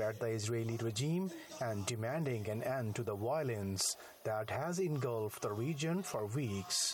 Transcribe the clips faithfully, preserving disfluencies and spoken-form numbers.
at the Israeli regime and demanding an end to the violence that has engulfed the region for weeks.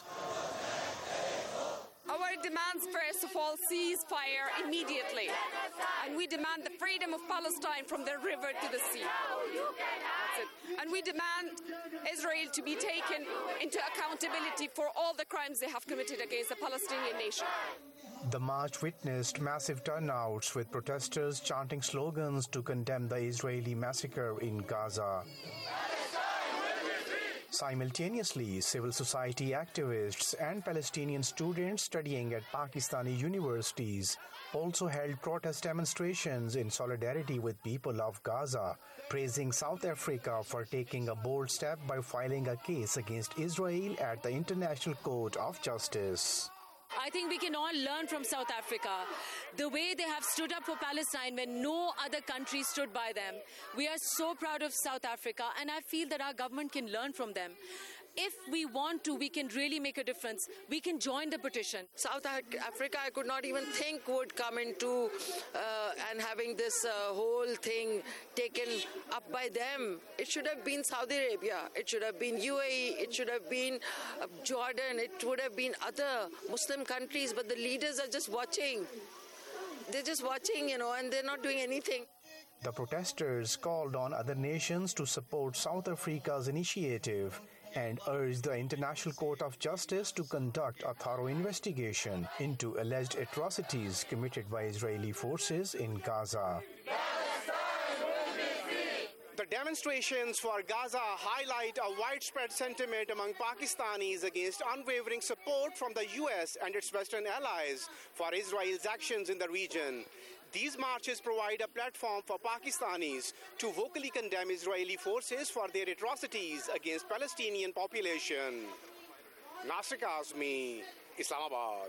Our demands, first of all, ceasefire immediately. And we demand the freedom of Palestine from the river to the sea. That's it. And we demand Israel to be taken into accountability for all the crimes they have committed against the Palestinian nation. The march witnessed massive turnouts with protesters chanting slogans to condemn the Israeli massacre in Gaza. Simultaneously, civil society activists and Palestinian students studying at Pakistani universities also held protest demonstrations in solidarity with people of Gaza, praising South Africa for taking a bold step by filing a case against Israel at the International Court of Justice. I think we can all learn from South Africa, the way they have stood up for Palestine when no other country stood by them. We are so proud of South Africa, and I feel that our government can learn from them. If we want to, we can really make a difference. We can join the petition. South Africa, I could not even think would come into uh, and having this uh, whole thing taken up by them. It should have been Saudi Arabia. It should have been U A E. It should have been uh, Jordan. It would have been other Muslim countries. But the leaders are just watching. They're just watching, you know, and they're not doing anything. The protesters called on other nations to support South Africa's initiative and urged the International Court of Justice to conduct a thorough investigation into alleged atrocities committed by Israeli forces in Gaza. The demonstrations for Gaza highlight a widespread sentiment among Pakistanis against unwavering support from the U S and its Western allies for Israel's actions in the region. These marches provide a platform for Pakistanis to vocally condemn Israeli forces for their atrocities against Palestinian population. Nasir Kazmi, Islamabad.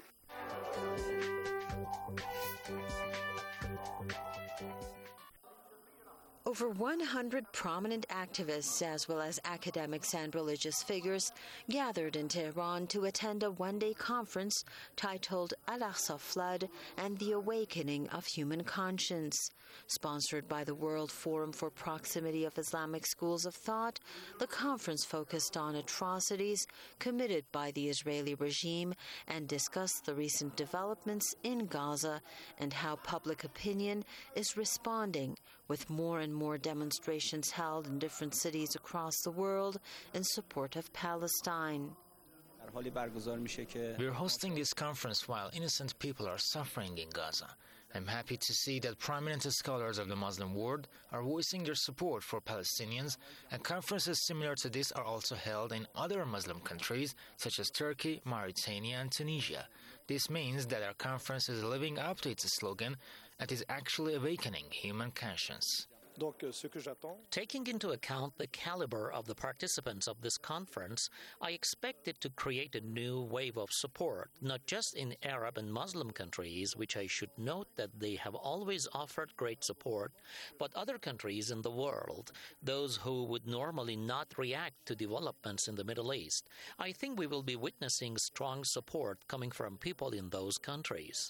Over one hundred prominent activists, as well as academics and religious figures, gathered in Tehran to attend a one-day conference titled Al-Aqsa Flood and the Awakening of Human Conscience. Sponsored by the World Forum for Proximity of Islamic Schools of Thought, the conference focused on atrocities committed by the Israeli regime and discussed the recent developments in Gaza and how public opinion is responding, with more and more demonstrations held in different cities across the world in support of Palestine. We're hosting this conference while innocent people are suffering in Gaza. I'm happy to see that prominent scholars of the Muslim world are voicing their support for Palestinians, and conferences similar to this are also held in other Muslim countries such as Turkey, Mauritania, and Tunisia. This means that our conference is living up to its slogan and is actually awakening human conscience. Taking into account the caliber of the participants of this conference, I expect it to create a new wave of support, not just in Arab and Muslim countries, which I should note that they have always offered great support, but other countries in the world, those who would normally not react to developments in the Middle East. I think we will be witnessing strong support coming from people in those countries.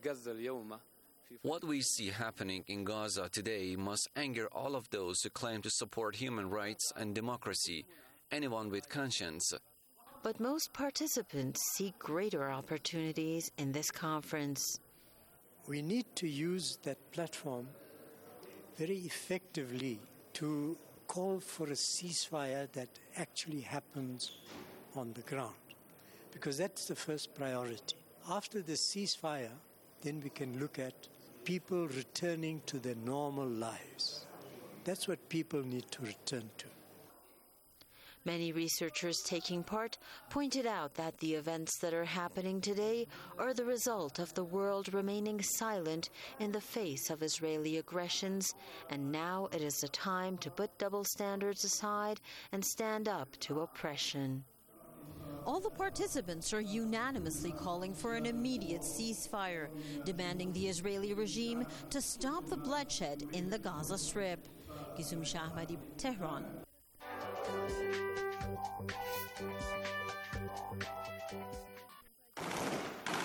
What we see happening in Gaza today must anger all of those who claim to support human rights and democracy, anyone with conscience. But most participants see greater opportunities in this conference. We need to use that platform very effectively to call for a ceasefire that actually happens on the ground, because that's the first priority. After the ceasefire, then we can look at people returning to their normal lives. That's what people need to return to. Many researchers taking part pointed out that the events that are happening today are the result of the world remaining silent in the face of Israeli aggressions, and now it is the time to put double standards aside and stand up to oppression. All the participants are unanimously calling for an immediate ceasefire, demanding the Israeli regime to stop the bloodshed in the Gaza Strip. Gizum Shahmadi, Tehran.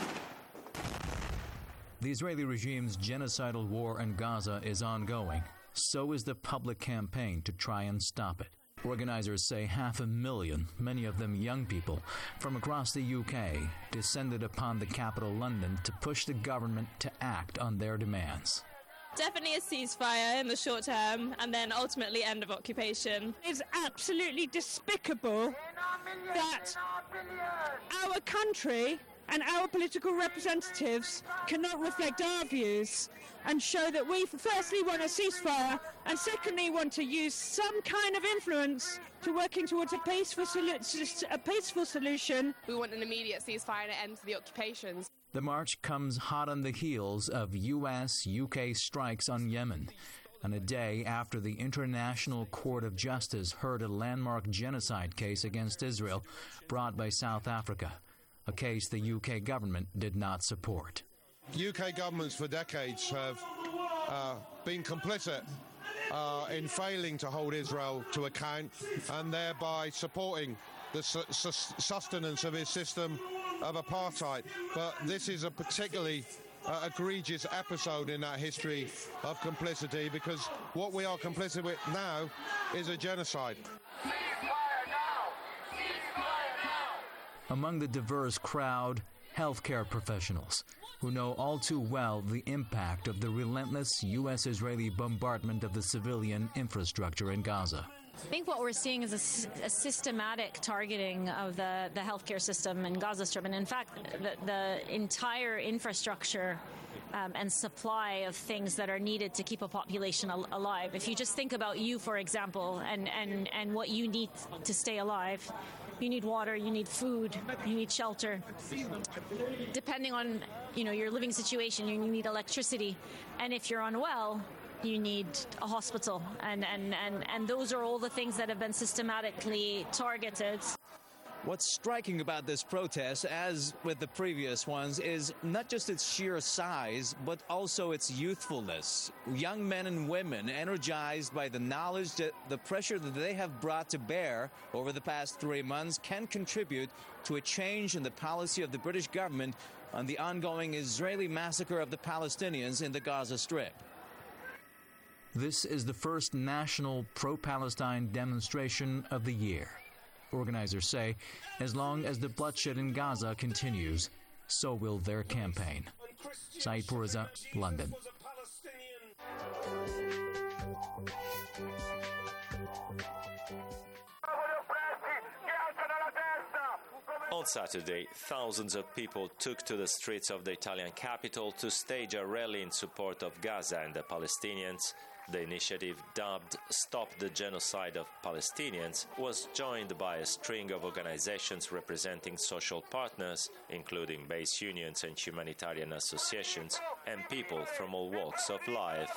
The Israeli regime's genocidal war in Gaza is ongoing. so is the public campaign to try and stop it. Organizers say half a million, many of them young people, from across the U K descended upon the capital, London, to push the government to act on their demands. Definitely a ceasefire in the short term and then ultimately end of occupation. It's absolutely despicable that our country and our political representatives cannot reflect our views and show that we firstly want a ceasefire and secondly want to use some kind of influence to working towards a peaceful, solu- a peaceful solution. We want an immediate ceasefire and an end to the occupations. The march comes hot on the heels of U S U K strikes on Yemen, and a day after the International Court of Justice heard a landmark genocide case against Israel brought by South Africa, a case the U K government did not support. U K governments for decades have uh, been complicit uh, in failing to hold Israel to account and thereby supporting the su- su- sustenance of his system of apartheid. But this is a particularly uh, egregious episode in that history of complicity, because what we are complicit with now is a genocide. Among the diverse crowd, healthcare professionals who know all too well the impact of the relentless U S Israeli bombardment of the civilian infrastructure in Gaza. I think what we're seeing is a, a systematic targeting of the, the healthcare system in Gaza Strip, and in fact, the, the entire infrastructure um, and supply of things that are needed to keep a population al- alive. If you just think about you, for example, and, and, and what you need to stay alive, you need water, you need food, you need shelter. Depending on, you know, your living situation, you need electricity, and if you're unwell, you need a hospital, and, and, and, and those are all the things that have been systematically targeted. What's striking about this protest, as with the previous ones, is not just its sheer size, but also its youthfulness. Young men and women energized by the knowledge that the pressure that they have brought to bear over the past three months can contribute to a change in the policy of the British government on the ongoing Israeli massacre of the Palestinians in the Gaza Strip. This is the first national pro-Palestine demonstration of the year. Organizers say as long as the bloodshed in Gaza continues, so will their campaign. Saeed Pourreza, London. On Saturday, thousands of people took to the streets of the Italian capital to stage a rally in support of Gaza and the Palestinians. The initiative, dubbed Stop the Genocide of Palestinians, was joined by a string of organizations representing social partners, including base unions and humanitarian associations, and people from all walks of life.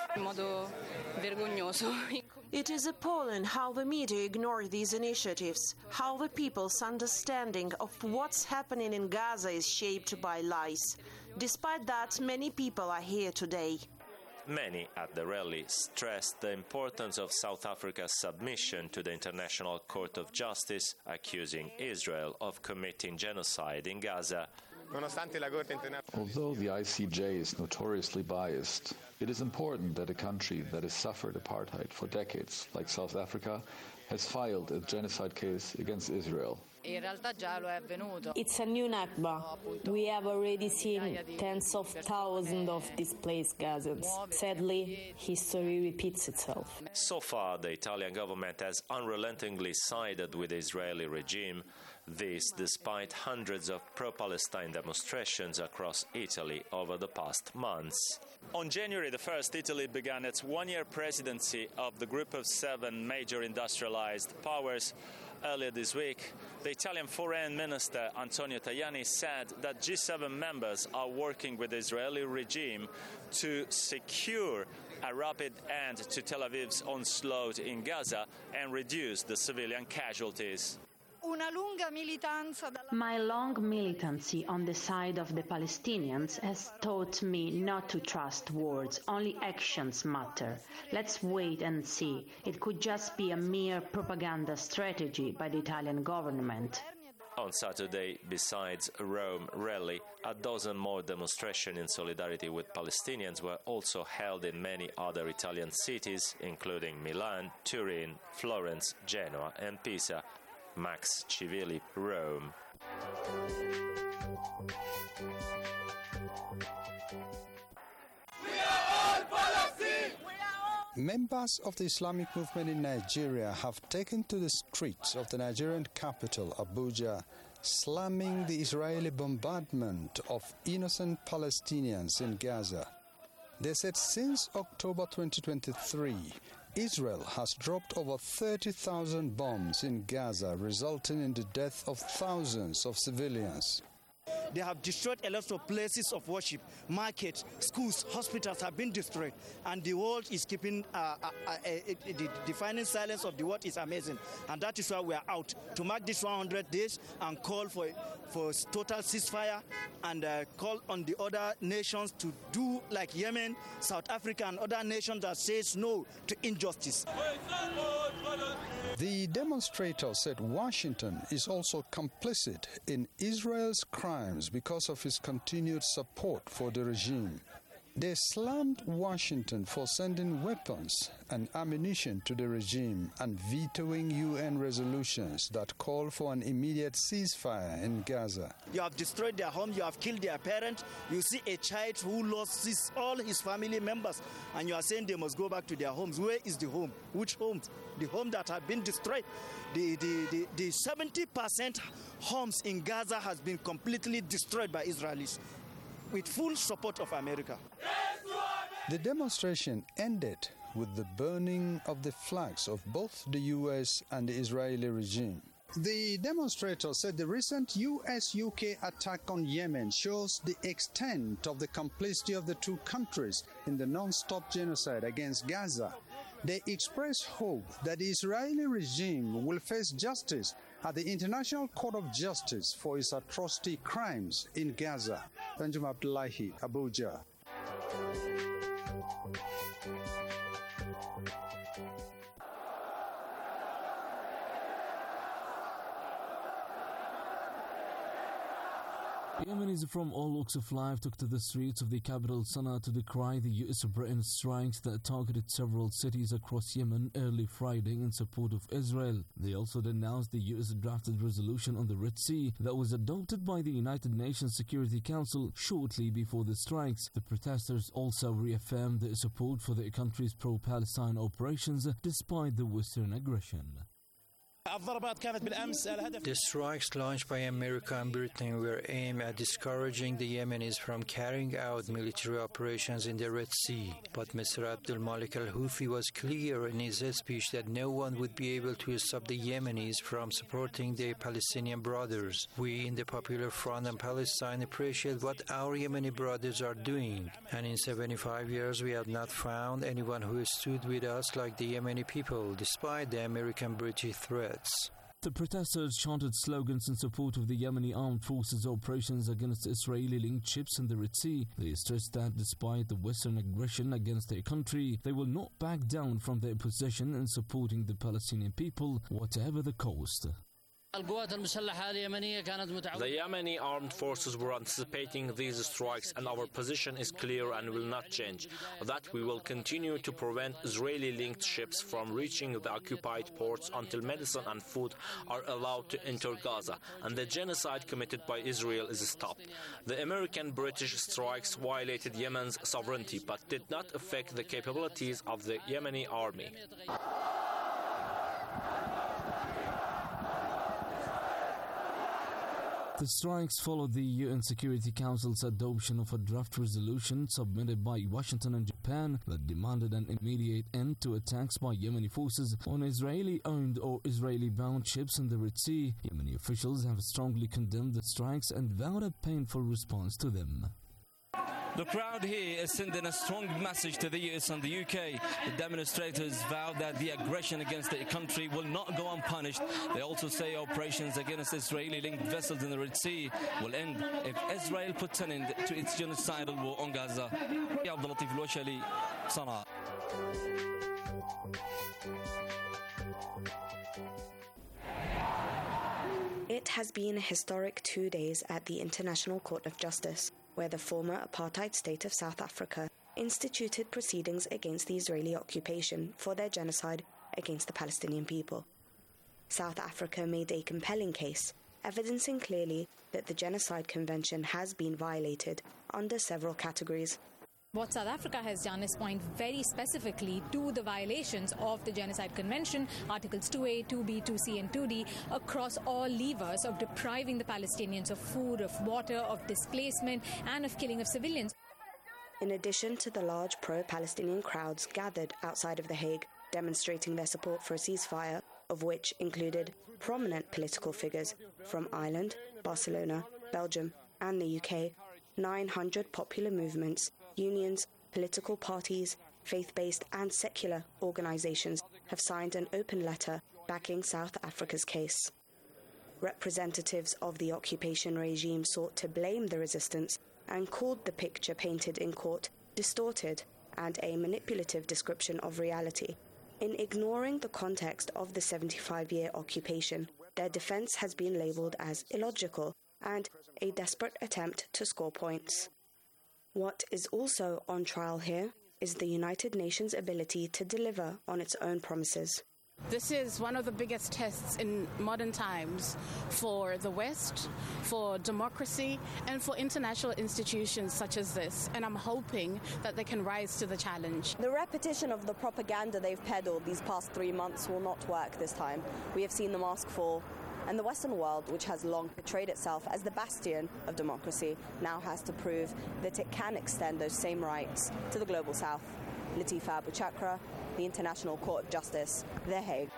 It is appalling how the media ignore these initiatives, how the people's understanding of what's happening in Gaza is shaped by lies. Despite that, many people are here today. Many at the rally stressed the importance of South Africa's submission to the International Court of Justice, accusing Israel of committing genocide in Gaza. Although the I C J is notoriously biased, it is important that a country that has suffered apartheid for decades, like South Africa, has filed a genocide case against Israel. It's a new Nakba. We have already seen tens of thousands of displaced Gazans. Sadly, history repeats itself. So far, the Italian government has unrelentingly sided with the Israeli regime. This despite hundreds of pro-Palestine demonstrations across Italy over the past months. On January the first, Italy began its one-year presidency of the Group of Seven major industrialized powers. Earlier this week, the Italian Foreign Minister Antonio Tajani said that G seven members are working with the Israeli regime to secure a rapid end to Tel Aviv's onslaught in Gaza and reduce the civilian casualties. My long militancy on the side of the Palestinians has taught me not to trust words, only actions matter. Let's wait and see. It could just be a mere propaganda strategy by the Italian government. On Saturday, besides a Rome rally, a dozen more demonstrations in solidarity with Palestinians were also held in many other Italian cities, including Milan, Turin, Florence, Genoa, and Pisa. Max Civilli, Rome. Members of the Islamic movement in Nigeria have taken to the streets of the Nigerian capital, Abuja, slamming the Israeli bombardment of innocent Palestinians in Gaza. They said since October twenty twenty-three, Israel has dropped over thirty thousand bombs in Gaza, resulting in the death of thousands of civilians. They have destroyed a lot of places of worship, markets, schools, hospitals have been destroyed, and the world is keeping uh, uh, uh, uh, the defining silence of the world is amazing, and that is why we are out to mark this one hundred days and call for for total ceasefire and uh, call on the other nations to do like Yemen, South Africa, and other nations that says no to injustice. The demonstrators said Washington is also complicit in Israel's crimes because of its continued support for the regime. They slammed Washington for sending weapons and ammunition to the regime and vetoing U N resolutions that call for an immediate ceasefire in Gaza. You have destroyed their home, you have killed their parents, you see a child who lost his, all his family members, and you are saying they must go back to their homes. Where is the home? Which home? The home that have been destroyed. The, the, the, the seventy percent homes in Gaza has been completely destroyed by Israelis, with full support of America. The demonstration ended with the burning of the flags of both the U S and the Israeli regime. The demonstrators said the recent U S U K attack on Yemen shows the extent of the complicity of the two countries in the non-stop genocide against Gaza. They express hope that the Israeli regime will face justice at the International Court of Justice for its atrocity crimes in Gaza. Benjamin Abdullahi, Abuja. Yemenis from all walks of life took to the streets of the capital Sana'a to decry the U S Britain strikes that targeted several cities across Yemen early Friday in support of Israel. They also denounced the U S drafted resolution on the Red Sea that was adopted by the United Nations Security Council shortly before the strikes. The protesters also reaffirmed their support for their country's pro-Palestine operations despite the Western aggression. The strikes launched by America and Britain were aimed at discouraging the Yemenis from carrying out military operations in the Red Sea. But Mister Abdul Malik al-Houthi was clear in his speech that no one would be able to stop the Yemenis from supporting their Palestinian brothers. We in the Popular Front and Palestine appreciate what our Yemeni brothers are doing. And in seventy-five years we have not found anyone who stood with us like the Yemeni people, despite the American-British threat. The protesters chanted slogans in support of the Yemeni armed forces' operations against Israeli-linked ships in the Red Sea. They stressed that despite the Western aggression against their country, they will not back down from their position in supporting the Palestinian people, whatever the cost. The Yemeni armed forces were anticipating these strikes, and our position is clear and will not change. That we will continue to prevent Israeli-linked ships from reaching the occupied ports until medicine and food are allowed to enter Gaza, and the genocide committed by Israel is stopped. The American-British strikes violated Yemen's sovereignty, but did not affect the capabilities of the Yemeni army. The strikes followed the U N Security Council's adoption of a draft resolution submitted by Washington and Japan that demanded an immediate end to attacks by Yemeni forces on Israeli-owned or Israeli-bound ships in the Red Sea. Yemeni officials have strongly condemned the strikes and vowed a painful response to them. The crowd here is sending a strong message to the U S and the U K. The demonstrators vow that the aggression against their country will not go unpunished. They also say operations against Israeli-linked vessels in the Red Sea will end if Israel puts an end to its genocidal war on Gaza. Abdul Latif Al-Washali, Sana'a. It It has been a historic two days at the International Court of Justice, where the former apartheid state of South Africa instituted proceedings against the Israeli occupation for their genocide against the Palestinian people. South Africa made a compelling case, evidencing clearly that the Genocide Convention has been violated under several categories. What South Africa has done is point very specifically to the violations of the Genocide Convention, Articles two A, two B, two C and two D, across all levers of depriving the Palestinians of food, of water, of displacement and of killing of civilians. In addition to the large pro-Palestinian crowds gathered outside of The Hague, demonstrating their support for a ceasefire, of which included prominent political figures from Ireland, Barcelona, Belgium and the U K, nine hundred popular movements, unions, political parties, faith-based and secular organisations have signed an open letter backing South Africa's case. Representatives of the occupation regime sought to blame the resistance and called the picture painted in court distorted and a manipulative description of reality. In ignoring the context of the seventy-five-year occupation, their defence has been labelled as illogical and a desperate attempt to score points. What is also on trial here is the United Nations' ability to deliver on its own promises. This is one of the biggest tests in modern times for the West, for democracy, and for international institutions such as this. And I'm hoping that they can rise to the challenge. The repetition of the propaganda they've peddled these past three months will not work this time. We have seen them ask for, and the Western world, which has long portrayed itself as the bastion of democracy, now has to prove that it can extend those same rights to the global South. Latifa Abu Chakra, the International Court of Justice, The Hague.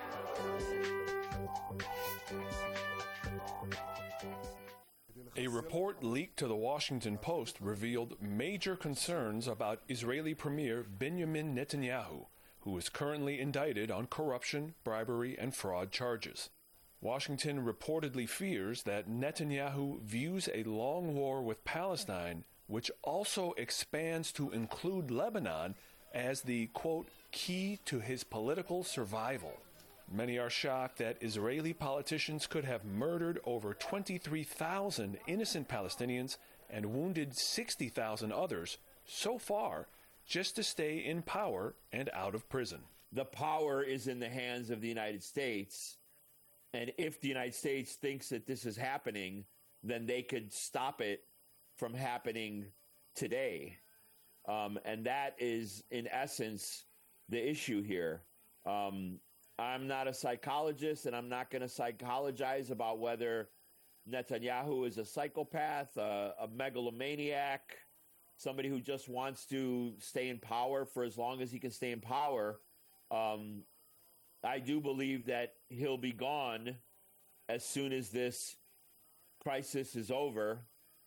A report leaked to the Washington Post revealed major concerns about Israeli Premier Benjamin Netanyahu, who is currently indicted on corruption, bribery, and fraud charges. Washington reportedly fears that Netanyahu views a long war with Palestine, which also expands to include Lebanon, as the, quote, key to his political survival. Many are shocked that Israeli politicians could have murdered over twenty-three thousand innocent Palestinians and wounded sixty thousand others so far just to stay in power and out of prison. The power is in the hands of the United States, and if the United States thinks that this is happening, then they could stop it from happening today. Um, and that is, in essence, the issue here. Um, I'm not a psychologist, and I'm not going to psychologize about whether Netanyahu is a psychopath, uh, a megalomaniac, somebody who just wants to stay in power for as long as he can stay in power. Um, I do believe that he'll be gone as soon as this crisis is over.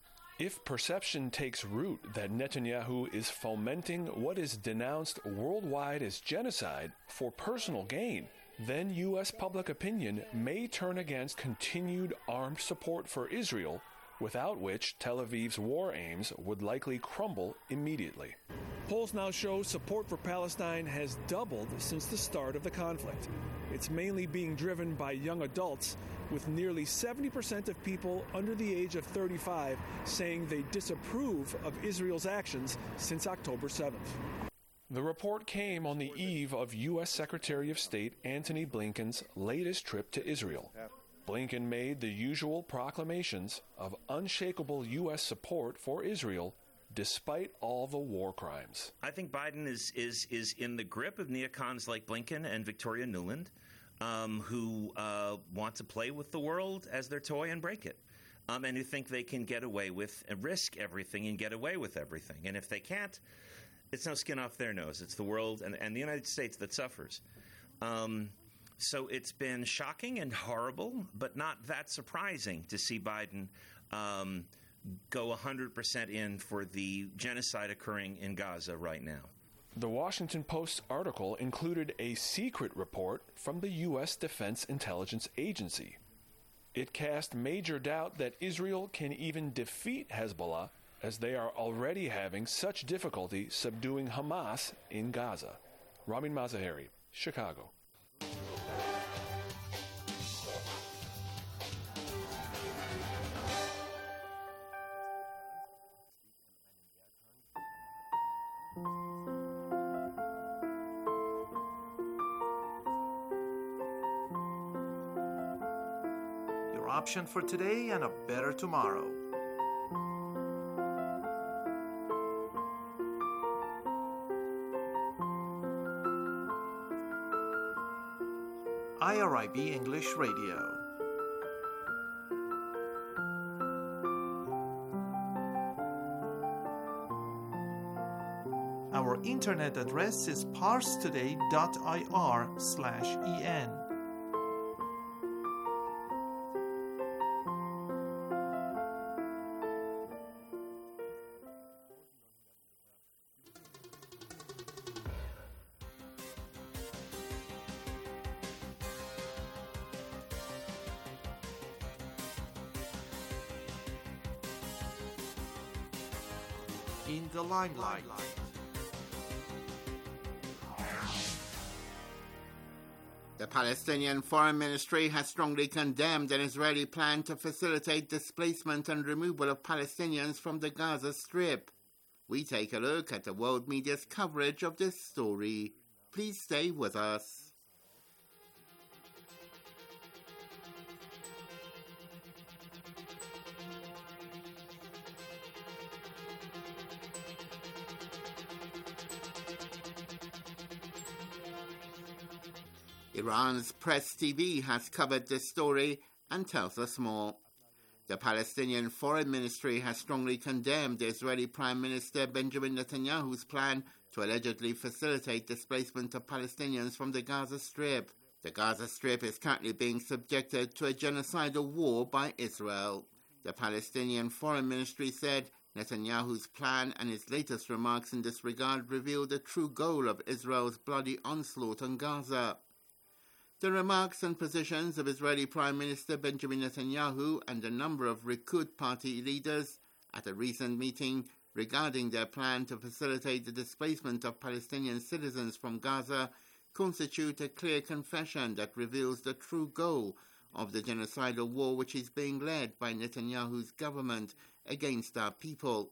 If perception takes root that Netanyahu is fomenting what is denounced worldwide as genocide for personal gain, then U S public opinion may turn against continued armed support for Israel, without which Tel Aviv's war aims would likely crumble immediately. Polls now show support for Palestine has doubled since the start of the conflict. It's mainly being driven by young adults, with nearly seventy percent of people under the age of thirty-five saying they disapprove of Israel's actions since October seventh. The report came on the eve of U S Secretary of State Antony Blinken's latest trip to Israel. Blinken made the usual proclamations of unshakable U S support for Israel despite all the war crimes. I think Biden is is is in the grip of neocons like Blinken and Victoria Nuland, um, who uh, want to play with the world as their toy and break it, um, and who think they can get away with and risk everything and get away with everything. And if they can't, it's no skin off their nose. It's the world and, and the United States that suffers. Um, so it's been shocking and horrible, but not that surprising to see Biden um, go one hundred percent in for the genocide occurring in Gaza right now. The Washington Post article included a secret report from the U S Defense Intelligence Agency. It cast major doubt that Israel can even defeat Hezbollah, as they are already having such difficulty subduing Hamas in Gaza. Ramin Mazaheri, Chicago. option for today and a better tomorrow. I R I B English Radio. Our internet address is parstoday dot I R slash E N. In the limelight. The Palestinian Foreign Ministry has strongly condemned an Israeli plan to facilitate displacement and removal of Palestinians from the Gaza Strip. We take a look at the world media's coverage of this story. Please stay with us. Iran's Press T V has covered this story and tells us more. The Palestinian Foreign Ministry has strongly condemned the Israeli Prime Minister Benjamin Netanyahu's plan to allegedly facilitate displacement of Palestinians from the Gaza Strip. The Gaza Strip is currently being subjected to a genocidal war by Israel. The Palestinian Foreign Ministry said Netanyahu's plan and his latest remarks in this regard reveal the true goal of Israel's bloody onslaught on Gaza. The remarks and positions of Israeli Prime Minister Benjamin Netanyahu and a number of Likud party leaders at a recent meeting regarding their plan to facilitate the displacement of Palestinian citizens from Gaza constitute a clear confession that reveals the true goal of the genocidal war which is being led by Netanyahu's government against our people.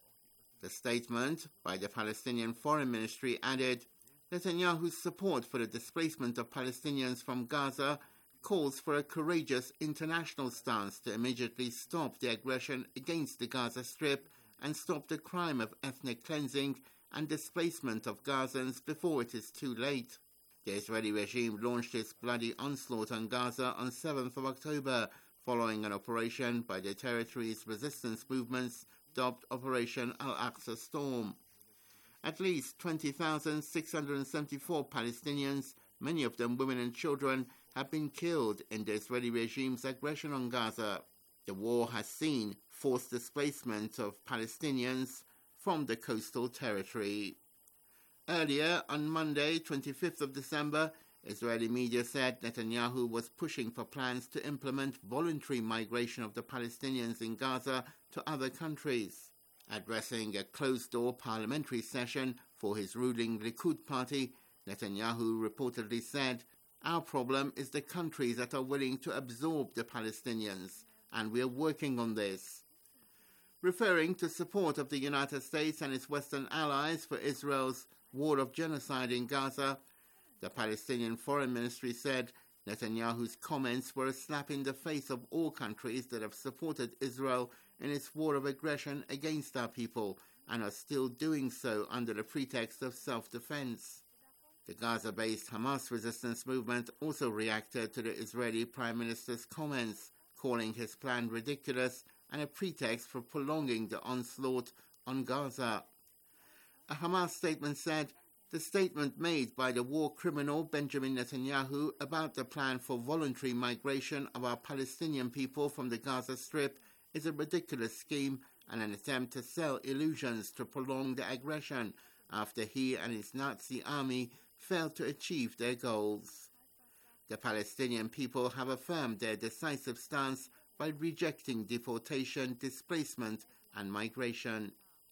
The statement by the Palestinian Foreign Ministry added, Netanyahu's support for the displacement of Palestinians from Gaza calls for a courageous international stance to immediately stop the aggression against the Gaza Strip and stop the crime of ethnic cleansing and displacement of Gazans before it is too late. The Israeli regime launched its bloody onslaught on Gaza on seventh of October, following an operation by the territory's resistance movements dubbed Operation Al-Aqsa Storm. At least twenty thousand six hundred seventy-four Palestinians, many of them women and children, have been killed in the Israeli regime's aggression on Gaza. The war has seen forced displacement of Palestinians from the coastal territory. Earlier, on Monday, twenty-fifth of December, Israeli media said Netanyahu was pushing for plans to implement voluntary migration of the Palestinians in Gaza to other countries. Addressing a closed-door parliamentary session for his ruling Likud party, Netanyahu reportedly said, "Our problem is the countries that are willing to absorb the Palestinians, and we are working on this." Referring to support of the United States and its Western allies for Israel's war of genocide in Gaza, the Palestinian Foreign Ministry said Netanyahu's comments were a slap in the face of all countries that have supported Israel in its war of aggression against our people and are still doing so under the pretext of self-defense. The Gaza-based Hamas resistance movement also reacted to the Israeli Prime Minister's comments, calling his plan ridiculous and a pretext for prolonging the onslaught on Gaza. A Hamas statement said, "The statement made by the war criminal Benjamin Netanyahu about the plan for voluntary migration of our Palestinian people from the Gaza Strip is a ridiculous scheme and an attempt to sell illusions to prolong the aggression after he and his Nazi army failed to achieve their goals." The Palestinian people have affirmed their decisive stance by rejecting deportation, displacement, and migration.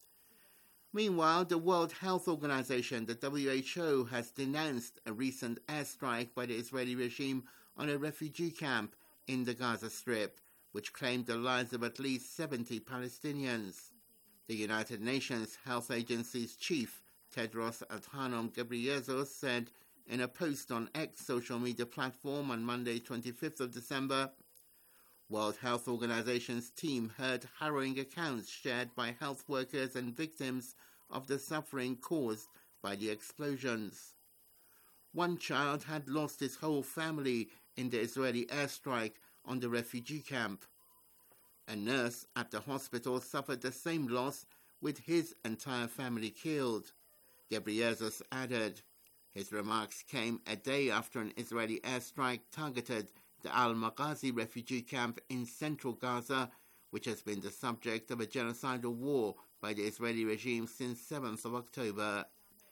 Meanwhile, the World Health Organization, the W H O, has denounced a recent airstrike by the Israeli regime on a refugee camp in the Gaza Strip, which claimed the lives of at least seventy Palestinians. The United Nations Health Agency's chief, Tedros Adhanom Ghebreyesus, said in a post on X social media platform on Monday, twenty-fifth of December, World Health Organization's team heard harrowing accounts shared by health workers and victims of the suffering caused by the explosions. One child had lost his whole family in the Israeli airstrike on the refugee camp. A nurse at the hospital suffered the same loss, with his entire family killed. Ghebreyesus added. His remarks came a day after an Israeli airstrike targeted the Al-Maghazi refugee camp in central Gaza, which has been the subject of a genocidal war by the Israeli regime since seventh of October.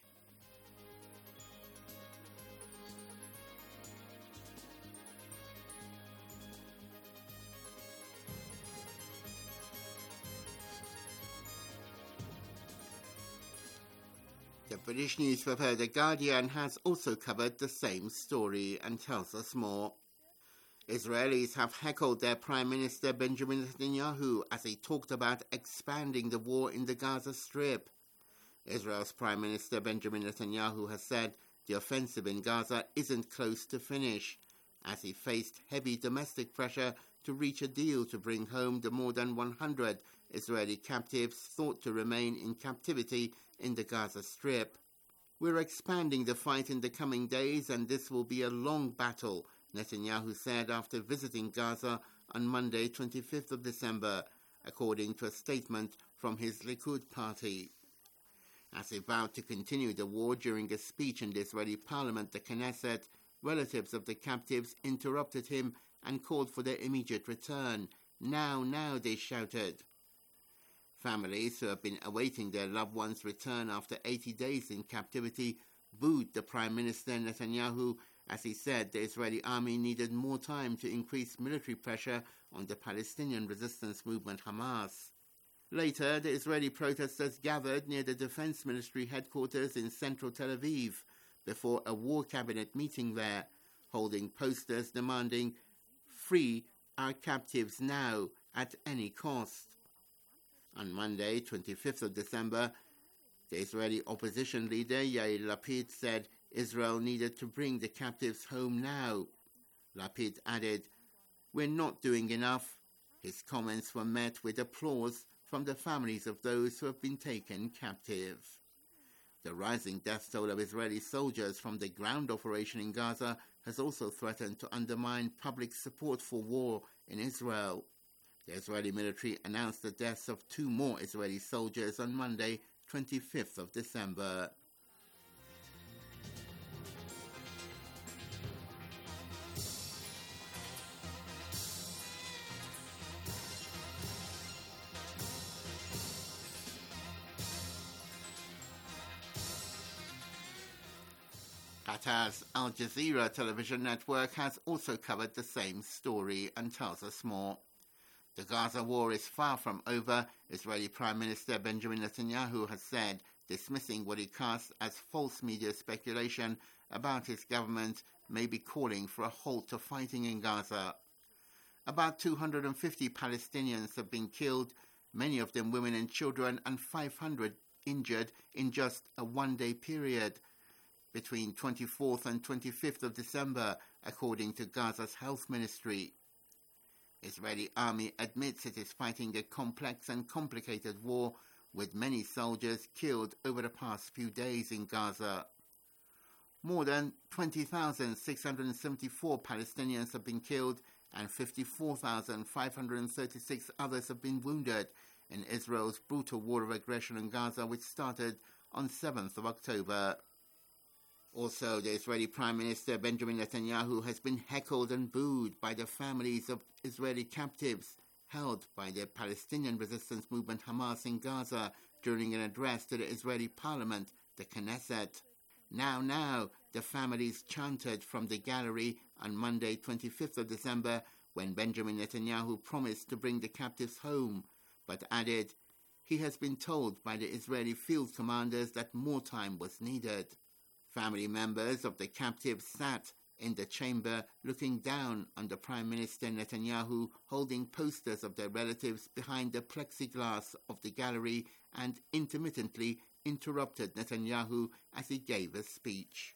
The British newspaper The Guardian has also covered the same story and tells us more. Israelis have heckled their Prime Minister Benjamin Netanyahu as he talked about expanding the war in the Gaza Strip. Israel's Prime Minister Benjamin Netanyahu has said the offensive in Gaza isn't close to finish, as he faced heavy domestic pressure to reach a deal to bring home the more than one hundred Israeli captives thought to remain in captivity in the Gaza Strip. We're expanding the fight in the coming days, and this will be a long battle, Netanyahu said after visiting Gaza on Monday, twenty-fifth of December, according to a statement from his Likud party. As he vowed to continue the war during a speech in the Israeli parliament, the Knesset, relatives of the captives interrupted him and called for their immediate return. Now, now, they shouted. Families who have been awaiting their loved ones' return after eighty days in captivity booed the Prime Minister Netanyahu as he said the Israeli army needed more time to increase military pressure on the Palestinian resistance movement Hamas. Later, the Israeli protesters gathered near the Defense Ministry headquarters in central Tel Aviv before a war cabinet meeting there, holding posters demanding, "Free our captives now at any cost." On Monday, twenty-fifth of December, the Israeli opposition leader Yair Lapid said Israel needed to bring the captives home now. Lapid added, "We're not doing enough." His comments were met with applause from the families of those who have been taken captive. The rising death toll of Israeli soldiers from the ground operation in Gaza has also threatened to undermine public support for war in Israel. The Israeli military announced the deaths of two more Israeli soldiers on Monday, twenty-fifth of December. Qatar's Al Jazeera television network has also covered the same story and tells us more. The Gaza war is far from over, Israeli Prime Minister Benjamin Netanyahu has said, dismissing what he casts as false media speculation about his government may be calling for a halt to fighting in Gaza. About two hundred fifty Palestinians have been killed, many of them women and children, and five hundred injured in just a one-day period between twenty-fourth and twenty-fifth of December, according to Gaza's health ministry. Israeli army admits it is fighting a complex and complicated war, with many soldiers killed over the past few days in Gaza. More than twenty thousand six hundred seventy-four Palestinians have been killed and fifty-four thousand five hundred thirty-six others have been wounded in Israel's brutal war of aggression in Gaza, which started on seventh of October. Also, the Israeli Prime Minister Benjamin Netanyahu has been heckled and booed by the families of Israeli captives held by the Palestinian resistance movement Hamas in Gaza during an address to the Israeli parliament, the Knesset. Now, now, the families chanted from the gallery on Monday, twenty-fifth of December, when Benjamin Netanyahu promised to bring the captives home, but added he has been told by the Israeli field commanders that more time was needed. Family members of the captives sat in the chamber looking down on the Prime Minister Netanyahu, holding posters of their relatives behind the plexiglass of the gallery, and intermittently interrupted Netanyahu as he gave a speech.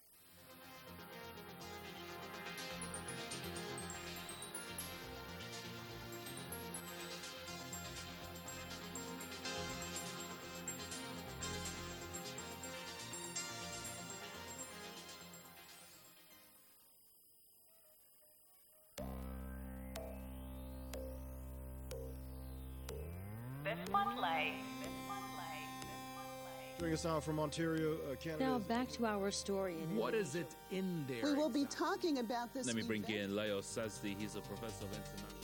Spotlight. Joining us now from Ontario, uh, Canada. Now back to our story. In what is it in there? We will be talking about this. Let me bring in Leo Sazdi. He's a professor of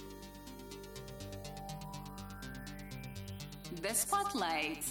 international. The Spotlight.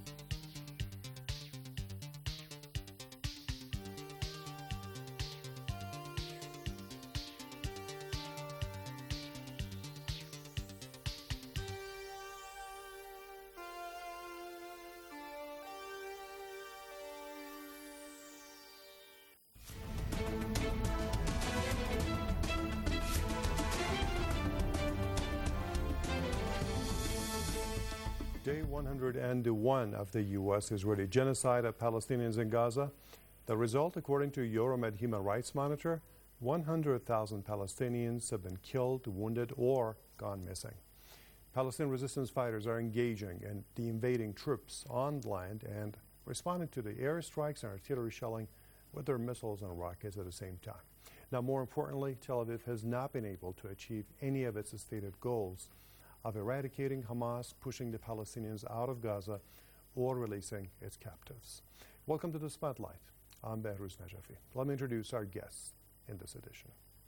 Day one hundred one of the U S Israeli genocide of Palestinians in Gaza. The result, according to Euromed Human Rights Monitor, one hundred thousand Palestinians have been killed, wounded, or gone missing. Palestinian resistance fighters are engaging in the invading troops on land and responding to the airstrikes and artillery shelling with their missiles and rockets at the same time. Now, more importantly, Tel Aviv has not been able to achieve any of its stated goals of eradicating Hamas, pushing the Palestinians out of Gaza, or releasing its captives. Welcome to the Spotlight. I'm Behruz Najafi. Let me introduce our guests in this edition.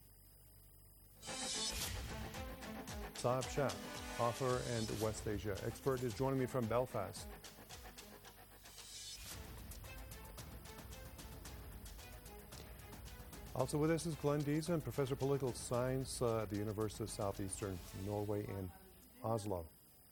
Saab Shah, author and West Asia expert, is joining me from Belfast. Also with us is Glenn Diesen, professor of political science uh, at the University of Southeastern Norway in Oslo.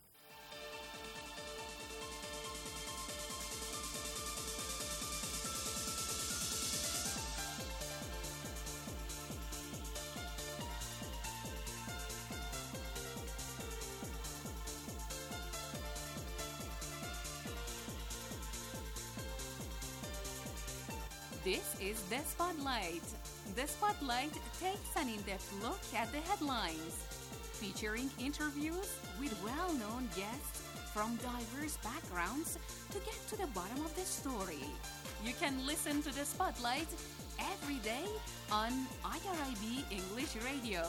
This is The Spotlight. The Spotlight takes an in-depth look at the headlines, featuring interviews with well-known guests from diverse backgrounds to get to the bottom of the story. You can listen to The Spotlight every day on I R I B English Radio.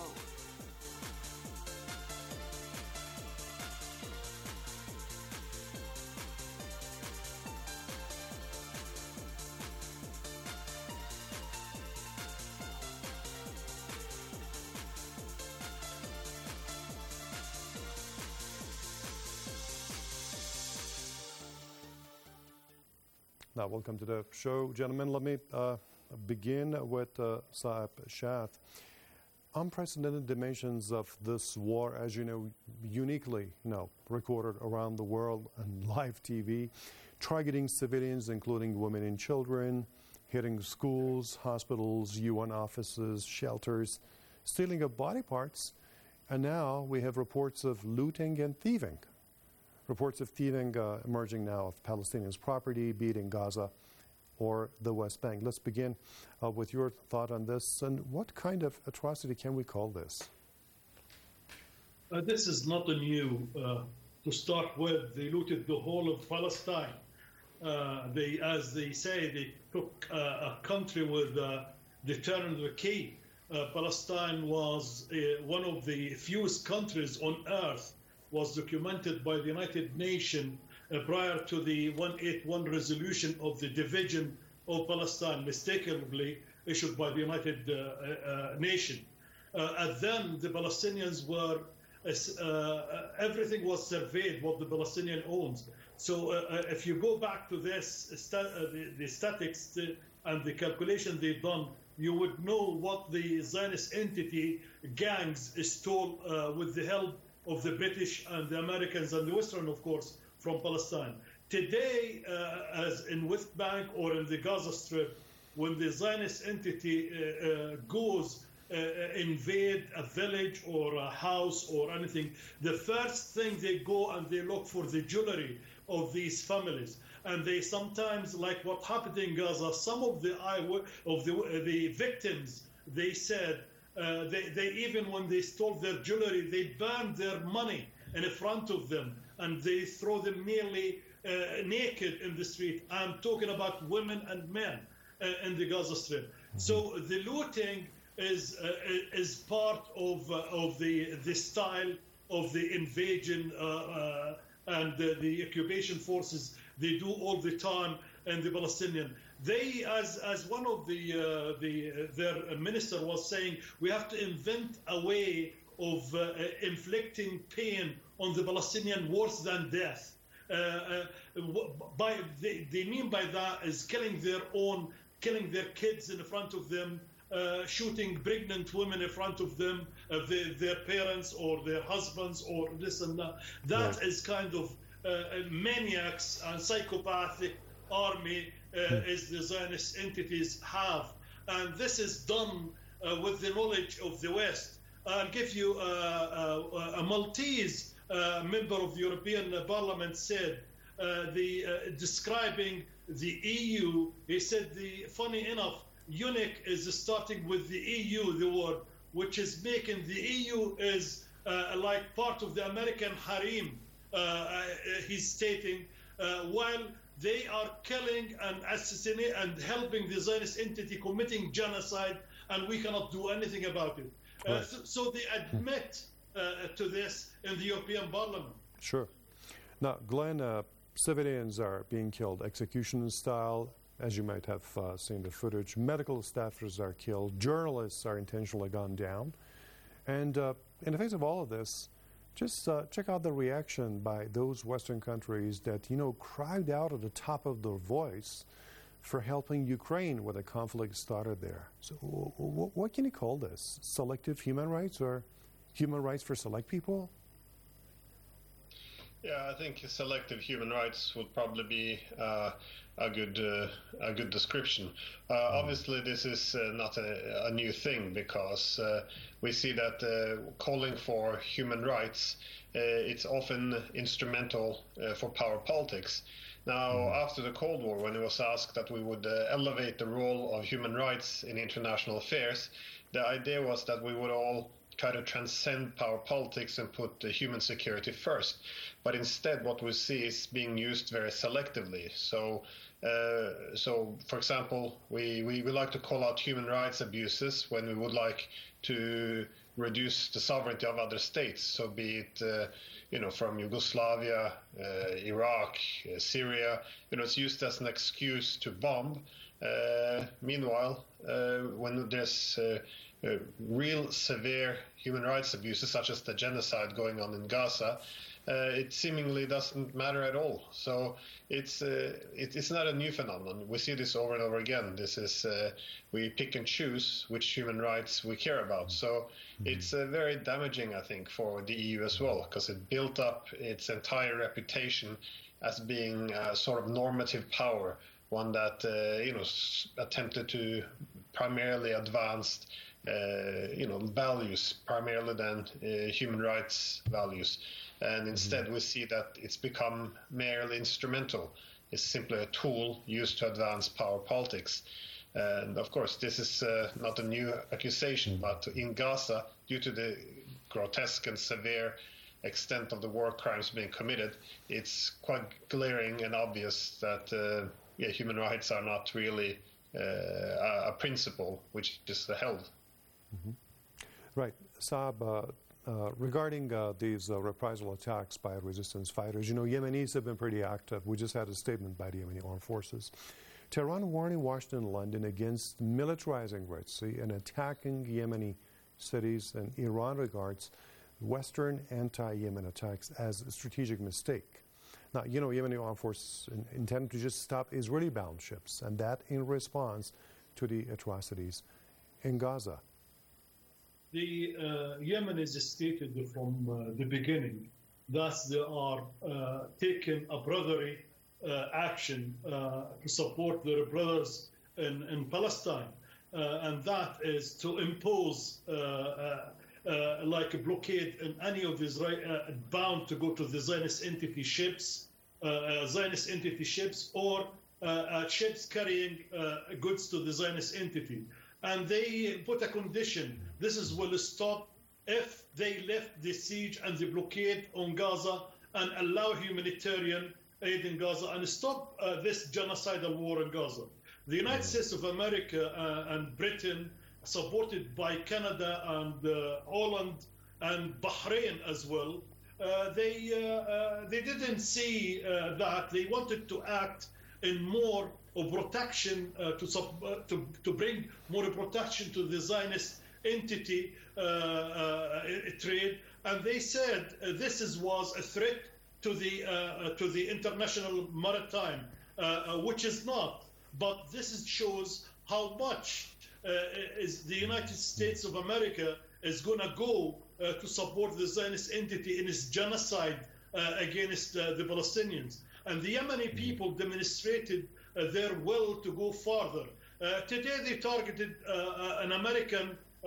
Now, welcome to the show, gentlemen. Let me uh, begin with uh, Saab Shah. Unprecedented dimensions of this war, as you know, uniquely you know, recorded around the world on live T V, targeting civilians, including women and children, hitting schools, hospitals, U N offices, shelters, stealing of body parts, and now we have reports of looting and thieving. Reports of thieving uh, emerging now of Palestinians' property, be it in Gaza or the West Bank. Let's begin uh, with your thought on this. And what kind of atrocity can we call this? Uh, this is not a new. Uh, to start with, they looted the whole of Palestine. Uh, they, as they say, they took uh, a country with uh, the turn of the key. Uh, Palestine was uh, one of the fewest countries on earth, was documented by the United Nations uh, prior to the one eighty-one resolution of the division of Palestine, mistakenly issued by the United uh, uh, Nations. Uh, and then the Palestinians were, uh, uh, everything was surveyed what the Palestinian owns. So uh, if you go back to this, sta- uh, the, the statics and the calculation they've done, you would know what the Zionist entity gangs stole uh, with the help of the British and the Americans and the Western, of course, from Palestine. Today, uh, as in West Bank or in the Gaza Strip, when the Zionist entity uh, uh, goes uh, invade a village or a house or anything, the first thing they go and they look for the jewelry of these families. And they sometimes, like what happened in Gaza, some of the of the, uh, the victims, they said, Uh, they, they even when they stole their jewelry, they burned their money in front of them and they throw them nearly uh, naked in the street. I'm talking about women and men uh, in the Gaza Strip. Mm-hmm. So the looting is uh, is part of uh, of the the style of the invasion uh, uh, and uh, the occupation forces, they do all the time in the Palestinian. They, as as one of the uh, the uh, their minister was saying, we have to invent a way of uh, inflicting pain on the Palestinian worse than death. Uh, uh, by they, they mean by that is killing their own, killing their kids in front of them, uh, shooting pregnant women in front of them, uh, their, their parents or their husbands or this and that. That yeah. is kind of uh, maniacs and psychopathic army uh, as the Zionist entities have. And this is done uh, with the knowledge of the West. I'll give you uh, uh, a Maltese uh, member of the European Parliament said, uh, the, uh, describing the E U, he said, the funny enough, eunuch is starting with the E U, the word, which is making the E U is uh, like part of the American harem, uh, uh, he's stating, uh, while they are killing and assassinating and helping the Zionist entity committing genocide, and we cannot do anything about it. Uh, right. so, so they admit uh, to this in the European Parliament. Sure. Now, Glenn, uh, civilians are being killed execution style, as you might have uh, seen the footage. Medical staffers are killed. Journalists are intentionally gunned down. And uh, in the face of all of this, just uh, check out the reaction by those Western countries that, you know, cried out at the top of their voice for helping Ukraine when the conflict started there. So w w what can you call this? Selective human rights or human rights for select people? Yeah, I think selective human rights would probably be uh, a good uh, a good description. Uh, mm. Obviously, this is uh, not a, a new thing because uh, we see that uh, calling for human rights uh, it's often instrumental uh, for power politics. Now, mm. after the Cold War, when it was asked that we would uh, elevate the role of human rights in international affairs, the idea was that we would all try to transcend power politics and put uh, human security first. But instead, what we see is being used very selectively. So, uh, so for example, we, we, we like to call out human rights abuses when we would like to reduce the sovereignty of other states. So be it, uh, you know, from Yugoslavia, uh, Iraq, uh, Syria, you know, it's used as an excuse to bomb. Uh, meanwhile, uh, when there's uh, uh, real severe human rights abuses, such as the genocide going on in Gaza, Uh, it seemingly doesn't matter at all. So it's uh, it, it's not a new phenomenon. We see this over and over again. This is uh, we pick and choose which human rights we care about. So mm-hmm. it's uh, very damaging, I think, for the E U as well, because it built up its entire reputation as being a sort of normative power, one that uh, you know s- attempted to primarily advance uh, you know values, primarily than uh, human rights values. And instead we see that it's become merely instrumental. It's simply a tool used to advance power politics. And of course, this is uh, not a new accusation, but in Gaza, due to the grotesque and severe extent of the war crimes being committed, it's quite glaring and obvious that uh, yeah, human rights are not really uh, a principle which is held. Mm-hmm. Right. Saab, uh, Uh, regarding uh, these uh, reprisal attacks by resistance fighters, you know, Yemenis have been pretty active. We just had a statement by the Yemeni armed forces. Tehran warning Washington and London against militarizing Red Sea and attacking Yemeni cities, and Iran regards Western anti-Yemen attacks as a strategic mistake. Now, you know, Yemeni armed forces in, intend to just stop Israeli-bound ships, and that in response to the atrocities in Gaza. The uh, Yemen is stated from uh, the beginning that they are uh, taking a brotherly uh, action uh, to support their brothers in, in Palestine, uh, and that is to impose uh, uh, uh, like a blockade in any of the Israel uh, bound to go to the Zionist entity ships, uh, uh, Zionist entity ships, or uh, uh, ships carrying uh, goods to the Zionist entity. And they put a condition. This is will stop if they lift the siege and the blockade on Gaza and allow humanitarian aid in Gaza and stop uh, this genocidal war in Gaza. The United States of America uh, and Britain, supported by Canada and uh, Holland and Bahrain as well, uh, they uh, uh, they didn't see uh, that. They wanted to act in more of protection uh, to, sub, uh, to to bring more protection to the Zionist entity uh, uh, trade, and they said uh, this is was a threat to the uh, to the international maritime, uh, uh, which is not. But this is, shows how much uh, is the United States of America is going to go uh, to support the Zionist entity in its genocide uh, against uh, the Palestinians. And the Yemeni people demonstrated uh, their will to go farther. Uh, today they targeted uh, an American uh,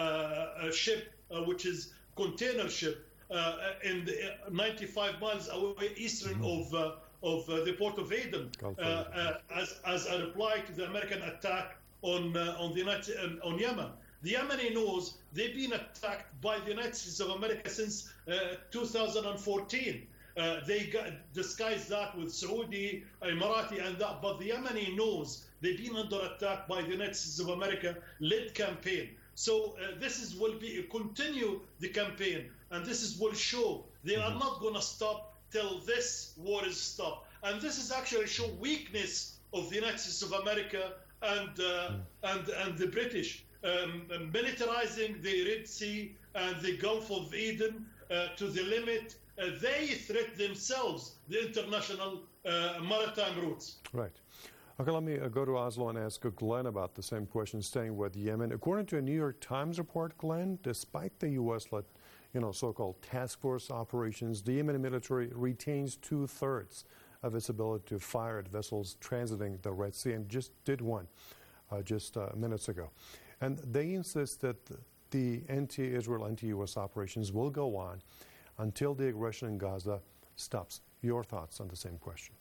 uh, ship, uh, which is container ship, uh, in the ninety-five miles away eastern of uh, of uh, the port of Aden, uh, uh, as as a reply to the American attack on uh, on the United uh, on Yemen. The Yemeni knows they've been attacked by the United States of America since uh, two thousand fourteen. Uh, they got, disguised that with Saudi, Emirati, and that. But the Yemeni knows they've been under attack by the United States of America led campaign. So uh, this is will be continue the campaign, and this is will show they are not going to stop till this war is stopped. And this is actually show weakness of the United States of America and uh, and and the British, um, militarizing the Red Sea and the Gulf of Eden uh, to the limit. Uh, they threat themselves the international uh, maritime routes. Right. Okay, let me uh, go to Oslo and ask Glenn about the same question, staying with Yemen. According to a New York Times report, Glenn, despite the U S-led, you know, so-called task force operations, the Yemeni military retains two-thirds of its ability to fire at vessels transiting the Red Sea, and just did one uh, just uh, minutes ago. And they insist that the anti-Israel, anti-U S operations will go on until the aggression in Gaza stops. Your thoughts on the same question?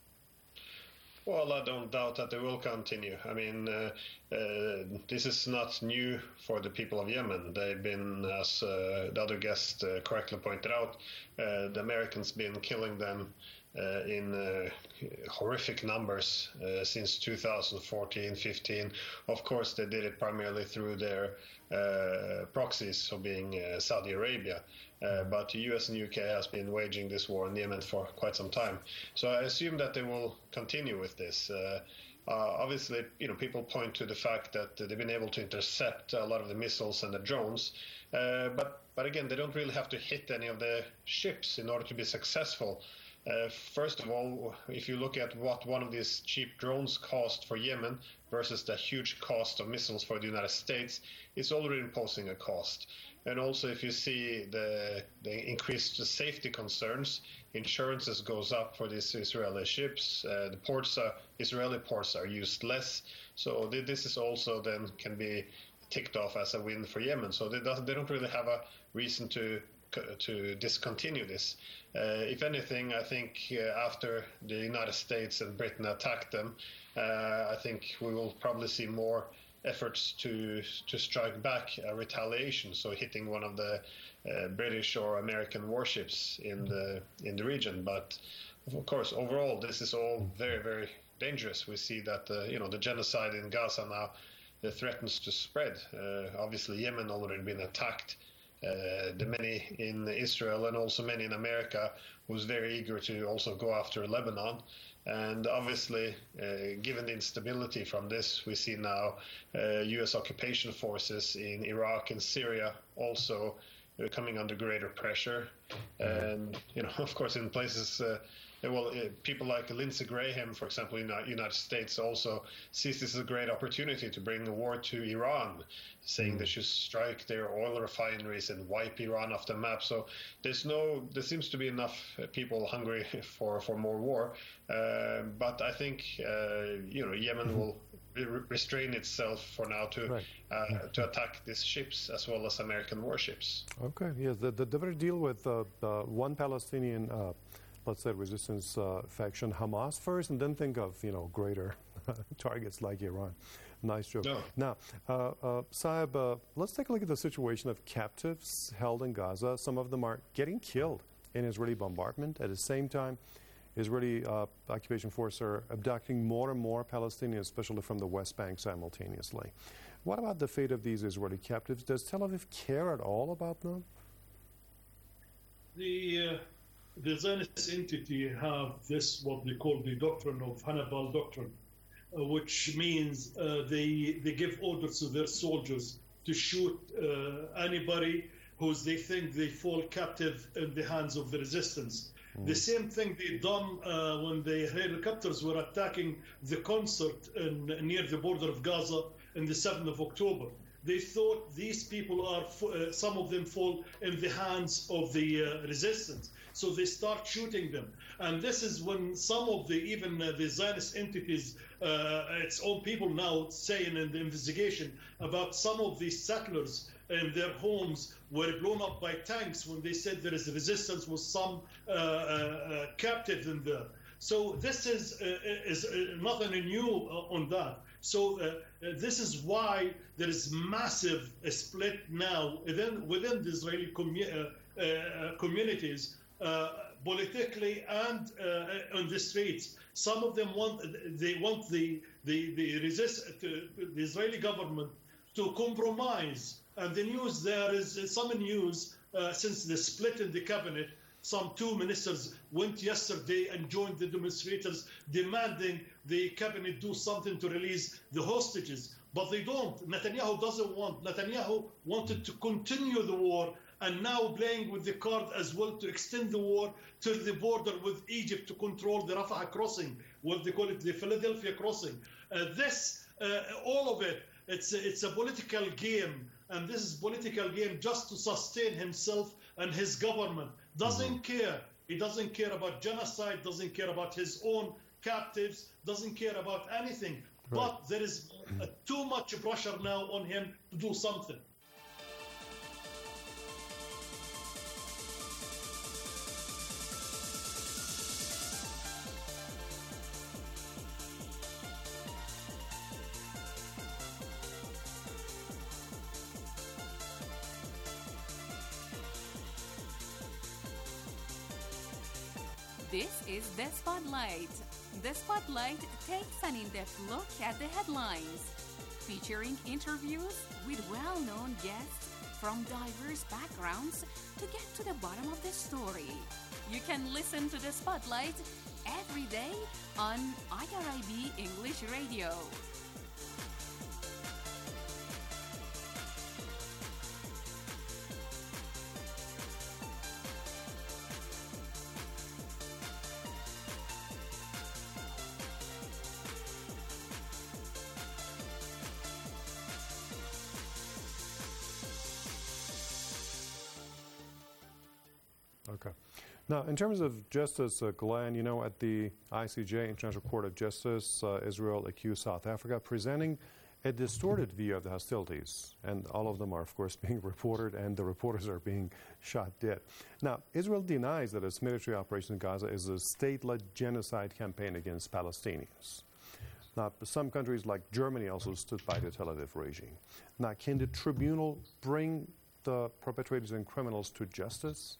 Well, I don't doubt that they will continue. I mean, uh, uh, this is not new for the people of Yemen. They've been, as uh, the other guest uh, correctly pointed out, uh, the Americans been killing them uh, in uh, horrific numbers uh, since two thousand fourteen, fifteen. Of course, they did it primarily through their uh, proxies, so being uh, Saudi Arabia. Uh, but the U S and U K has been waging this war in Yemen for quite some time. So I assume that they will continue with this. Uh, uh, obviously, you know, people point to the fact that they've been able to intercept a lot of the missiles and the drones. Uh, but, but again, they don't really have to hit any of the ships in order to be successful. Uh, first of all, if you look at what one of these cheap drones cost for Yemen versus the huge cost of missiles for the United States, it's already imposing a cost. And also, if you see the, the increased safety concerns, insurances goes up for these Israeli ships. Uh, the ports, are, Israeli ports, are used less. So th- this is also then can be ticked off as a win for Yemen. So they, does, they don't really have a reason to to discontinue this. Uh, if anything, I think uh, after the United States and Britain attacked them, uh, I think we will probably see more efforts to to strike back a retaliation, so hitting one of the uh, British or American warships in the in the region. But of course, overall, this is all very, very dangerous. We see that the, you know, the genocide in Gaza now uh, threatens to spread. Uh, obviously, Yemen already been attacked. Uh, the many in Israel and also many in America who's very eager to also go after Lebanon. And obviously, uh, given the instability from this, we see now uh, U S occupation forces in Iraq and Syria also uh, coming under greater pressure. And, you know, of course, in places, uh, well, uh, people like Lindsey Graham, for example, in the United States also sees this as a great opportunity to bring a war to Iran, saying they should strike their oil refineries and wipe Iran off the map. So there's no, there seems to be enough people hungry for, for more war. Uh, but I think, uh, you know, Yemen mm-hmm. will re- restrain itself for now to right. uh, to attack these ships as well as American warships. Okay, yes, the, the, the better deal with uh, uh, one Palestinian uh, let's say, resistance uh, faction, Hamas first, and then think of, you know, greater targets like Iran. Nice joke. No. Now, uh, uh, Saeb, uh, let's take a look at the situation of captives held in Gaza. Some of them are getting killed in Israeli bombardment. At the same time, Israeli uh, occupation forces are abducting more and more Palestinians, especially from the West Bank, simultaneously. What about the fate of these Israeli captives? Does Tel Aviv care at all about them? The uh, the Zionist entity have this what they call the doctrine of Hannibal doctrine, uh, which means uh, they they give orders to their soldiers to shoot uh, anybody who they think they fall captive in the hands of the resistance. Mm. The same thing they done uh, when the helicopters were attacking the concert in, near the border of Gaza on the seventh of October. They thought these people are, uh, some of them fall in the hands of the uh, resistance. So they start shooting them. And this is when some of the, even uh, the Zionist entities, uh, its own people now saying in the investigation about some of these settlers in their homes were blown up by tanks when they said there is resistance with some uh, uh, captive in there. So this is, uh, is uh, nothing new uh, on that. So uh, this is why there is massive split now within, within the Israeli commu uh, uh, communities, uh, politically and uh, on the streets. Some of them want they want the the the resist to, the Israeli government to compromise. And the news there is some news uh, since the split in the cabinet. Some two ministers went yesterday and joined the demonstrators demanding the cabinet do something to release the hostages. But they don't. Netanyahu doesn't want. Netanyahu wanted to continue the war and now playing with the card as well to extend the war to the border with Egypt to control the Rafah crossing, what they call it, the Philadelphia crossing. Uh, this, uh, all of it, it's a, it's a political game. And this is political game just to sustain himself and his government. Doesn't mm-hmm. care. He doesn't care about genocide, doesn't care about his own captives, doesn't care about anything. Right. But there is uh, too much pressure now on him to do something. This is The Spotlight. The Spotlight takes an in-depth look at the headlines, featuring interviews with well-known guests from diverse backgrounds to get to the bottom of the story. You can listen to The Spotlight every day on I R I B English Radio. Okay. Now, in terms of justice, uh, Glenn, you know, at the I C J, International Court of Justice, uh, Israel accused South Africa of presenting a distorted view of the hostilities. And all of them are, of course, being reported, and the reporters are being shot dead. Now, Israel denies that its military operation in Gaza is a state-led genocide campaign against Palestinians. Now, some countries like Germany also stood by the Tel Aviv regime. Now, can the tribunal bring the perpetrators and criminals to justice?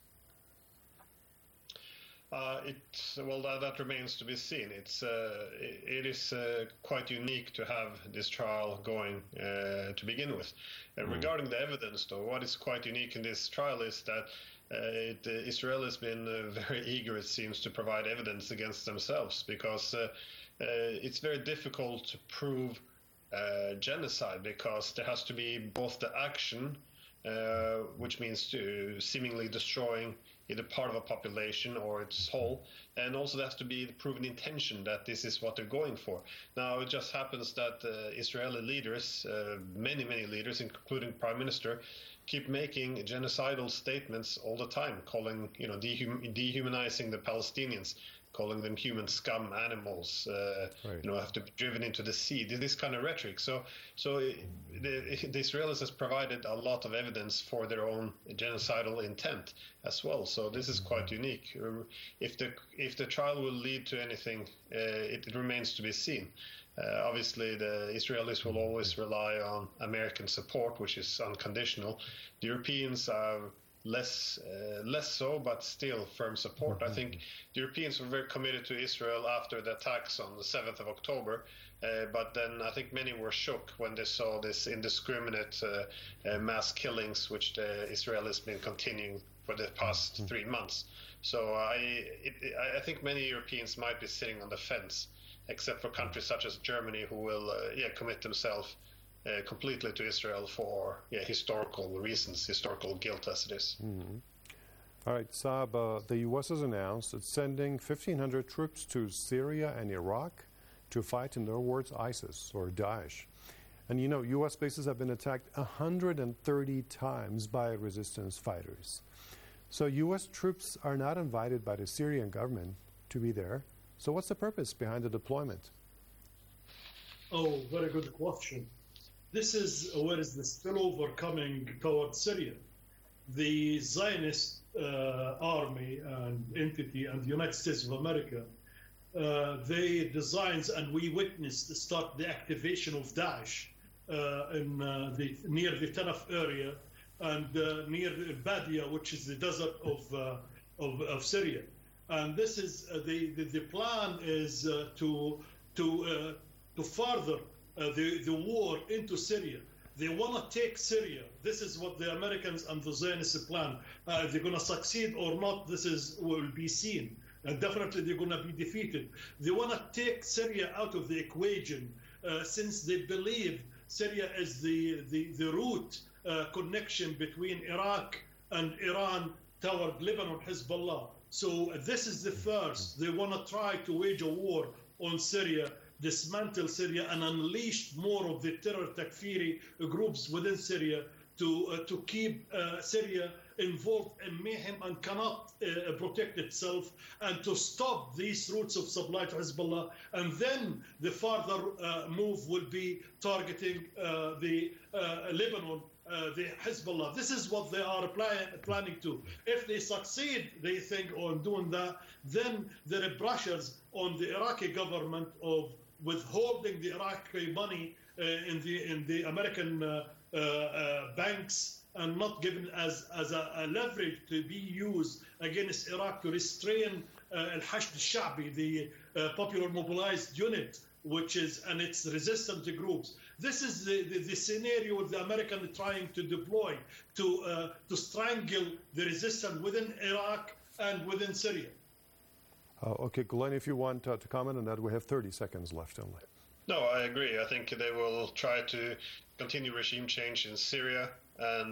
Uh, it, well, that, that remains to be seen. It's, uh, it, it is uh, quite unique to have this trial going uh, to begin with. Uh, mm. Regarding the evidence, though, what is quite unique in this trial is that uh, it, uh, Israel has been uh, very eager, it seems, to provide evidence against themselves, because uh, uh, it's very difficult to prove uh, genocide, because there has to be both the action, uh, which means to seemingly destroying either part of a population or its whole, and also there has to be the proven intention that this is what they're going for. Now, it just happens that uh, Israeli leaders, uh, many, many leaders, including Prime Minister, keep making genocidal statements all the time, calling, you know, dehum dehumanizing the Palestinians, calling them human scum animals, uh, right. you know, have to be driven into the sea, this kind of rhetoric. So, so the, the Israelis has provided a lot of evidence for their own genocidal intent as well. So this is quite unique. If the if the trial will lead to anything, uh, it, it remains to be seen. Uh, obviously, the Israelis will always rely on American support, which is unconditional. The Europeans are less uh, less so, but still firm support. Mm-hmm. I think the Europeans were very committed to Israel after the attacks on the seventh of October, uh, but then I think many were shook when they saw this indiscriminate uh, uh, mass killings, which the Israel has been continuing for the past mm-hmm. three months. So I, it, I think many Europeans might be sitting on the fence, except for countries such as Germany, who will uh, yeah commit themselves Uh, completely to Israel for yeah, historical reasons, historical guilt as it is. Mm-hmm. All right, Saab, uh, the U S has announced it's sending fifteen hundred troops to Syria and Iraq to fight, in their words, ISIS or Daesh. And you know, U S bases have been attacked one hundred thirty times by resistance fighters. So U S troops are not invited by the Syrian government to be there. So what's the purpose behind the deployment? Oh, very good question. This is where is the spillover coming towards Syria. The Zionist uh, army and entity and the United States of America, uh, they designs and we witnessed start the activation of Daesh uh, in uh, the near the Tanaf area and uh, near Badia, which is the desert of uh, of, of Syria. And this is uh, the, the the plan is uh, to to uh, to further Uh, the, the war into Syria. They want to take Syria. This is what the Americans and the Zionists plan. Uh, if they're going to succeed or not, this is will be seen. And definitely they're going to be defeated. They want to take Syria out of the equation uh, since they believe Syria is the, the, the root uh, connection between Iraq and Iran toward Lebanon, Hezbollah. So uh, this is the first. They want to try to wage a war on Syria, dismantle Syria and unleash more of the terror Takfiri groups within Syria to uh, to keep uh, Syria involved in mayhem and cannot uh, protect itself, and to stop these routes of supply to Hezbollah. And then the further uh, move will be targeting uh, the uh, Lebanon, uh, the Hezbollah. This is what they are plan- planning to. If they succeed, they think, on doing that, then there are pressures on the Iraqi government of withholding the Iraqi money uh, in the in the American uh, uh, uh, banks and not given as as a, a leverage to be used against Iraq to restrain uh, Al-Hashd al-Sha'bi, the uh, popular mobilized unit, which is and its resistant groups. This is the, the, the scenario the Americans are trying to deploy to uh, to strangle the resistance within Iraq and within Syria. Uh, okay, Glenn, if you want uh, to comment on that, we have thirty seconds left only. No, I agree. I think they will try to continue regime change in Syria and